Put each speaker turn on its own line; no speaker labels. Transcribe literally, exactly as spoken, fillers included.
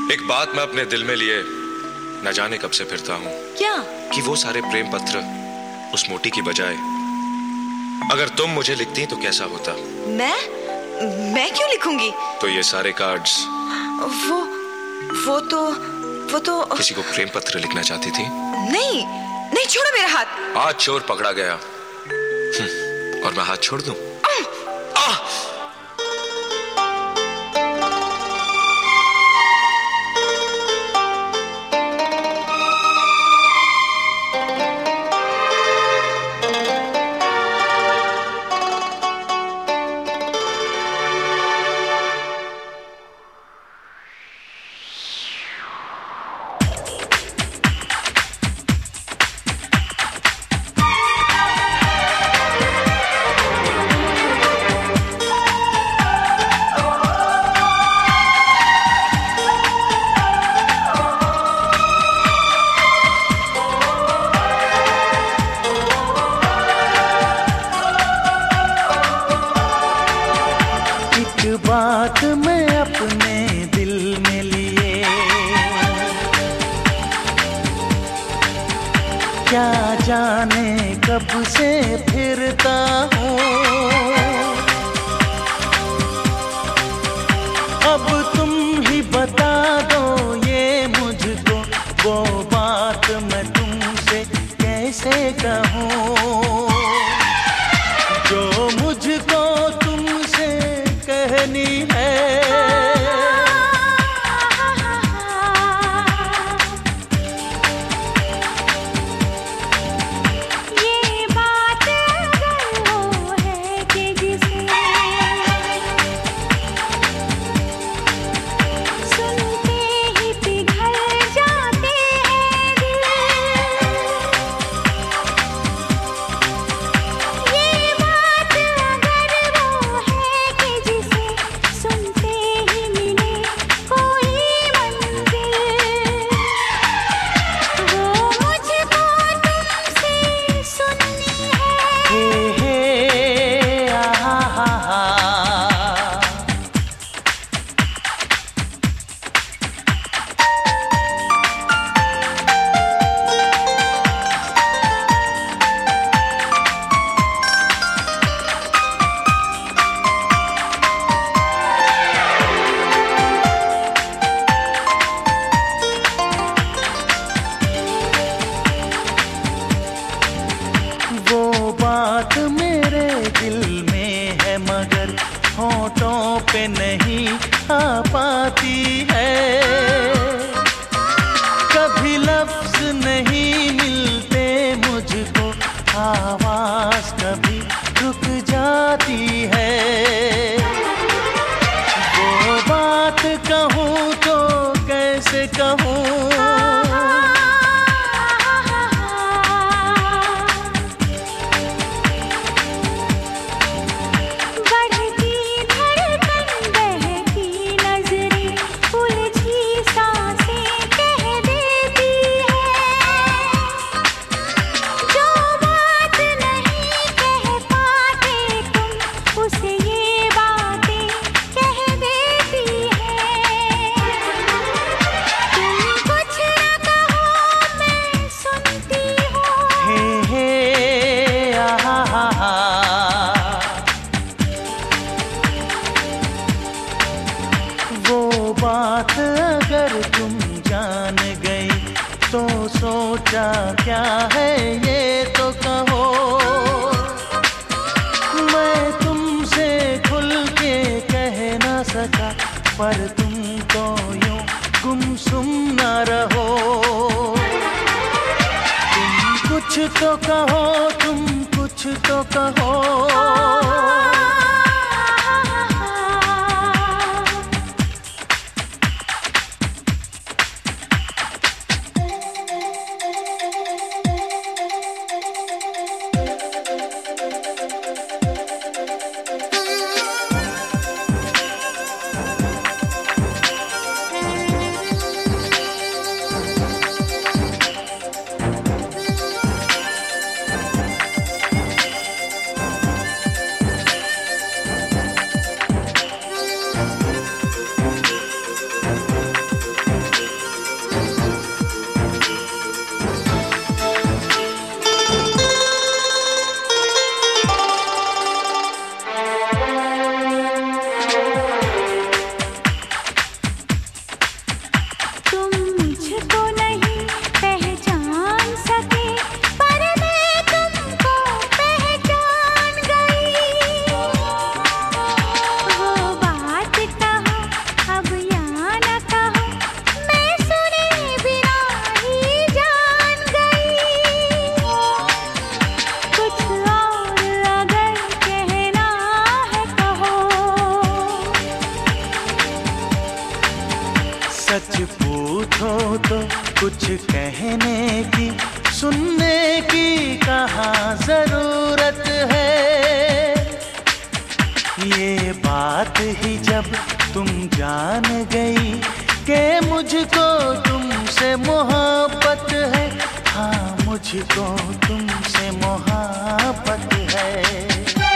एक बात मैं अपने दिल में लिए न जाने कब से फिरता हूँ।
क्या?
कि वो सारे प्रेम पत्र उस मोटी की बजाय अगर तुम मुझे लिखती तो कैसा होता।
मैं मैं क्यों लिखूंगी?
तो ये सारे कार्ड्स
वो वो तो वो तो
किसी को प्रेम पत्र लिखना चाहती थी?
नहीं नहीं, छोड़ो मेरा हाथ।
आज चोर पकड़ा गया और मैं हाथ छोड़ दूं?
बात मैं अपने दिल में लिए, क्या जाने कब से फिरता हूँ। अब तुम ही बता दो ये मुझको, वो बात मैं तुमसे कैसे कहूँ जो मुझको तुमसे कहनी है।
ये बात अगर वो है कि जिसे सुनते ही पिघल जाते हैं दिल, ये बात अगर वो है कि जिसे सुनते ही मिले कोई मंजिल, वो मुझको तुमसे सुननी है।
हे हे आहा हा हा। वो बात मेरे दिल में है मगर होठों पे नहीं आ पाती है। कभी लफ्ज नहीं मिलते मुझको, आवाज कभी रुक जाती है। वो बात कहूँ तो कैसे कहूँ,
बढ़ती धड़कन, बहकी नजरें, उलझी सांसें कह देती है। जो बात नहीं कह पाते तुम, उसे ये बातें कह देती है। तुम कुछ न कहो मैं सुनती हूँ।
हे हे आहा हा हा। वो बात अगर तुम जान गई तो सोचा क्या है ये तो कहो। मैं तुमसे खुल के कह ना सका, पर तुम तो यूं गुमसुम न रहो। तुम कुछ तो कहो, तुम कुछ तो कहो। सच पूछो तो कुछ कहने की, सुनने की कहाँ जरूरत है। ये बात ही जब तुम जान गई कि मुझको तुमसे मोहब्बत है, हाँ मुझको तुमसे मोहब्बत है।